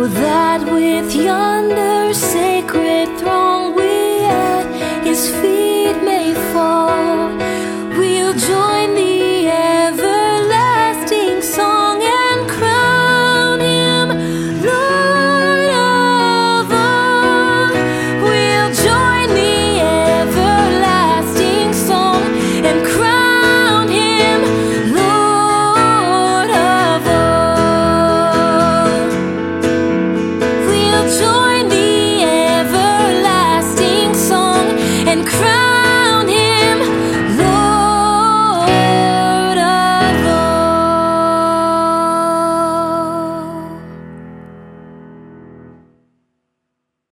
that with yonder sacred throng we at his feet may fall. We'll join the everlasting song and crown him Lord of all. We'll join the everlasting song and crown him Lord of all. We'll join the everlasting song and crown